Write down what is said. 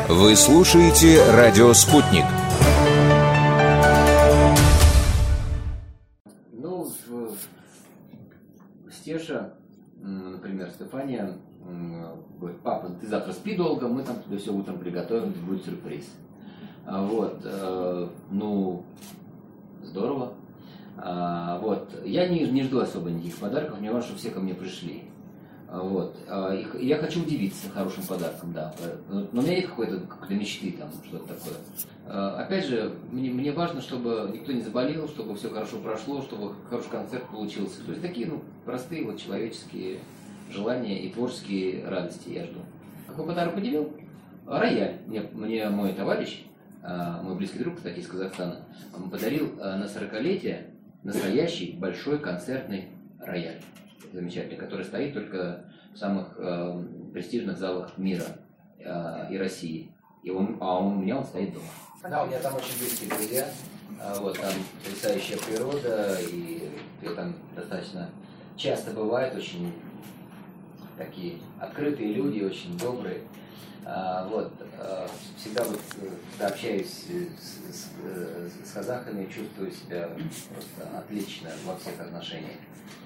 Вы слушаете «Радио Спутник». Ну, Стеша, например, Стефания говорит: папа, ты завтра спи долго, мы там тебе все утром приготовим, будет сюрприз. Вот, ну, здорово. Вот, я не жду особо никаких подарков, мне важно, чтобы все ко мне пришли. Вот, я хочу удивиться хорошим подарком, да. Но у меня нет какой-то мечты, там, что-то такое. Опять же, мне важно, чтобы никто не заболел, чтобы все хорошо прошло, чтобы хороший концерт получился. То есть такие, ну, простые вот человеческие желания и творческие радости я жду. Какой подарок удивил? Рояль. Мне мой товарищ, мой близкий друг, кстати, из Казахстана, подарил на 40-летие настоящий большой концертный рояль. Замечательный, который стоит только в самых престижных залах мира и России. У меня он стоит дома. Да, у меня там очень близкие друзья. Вот, там потрясающая природа, и там достаточно часто бывают очень такие открытые люди, очень добрые. Вот, всегда вот, когда общаюсь с казахами, чувствую себя просто отлично во всех отношениях.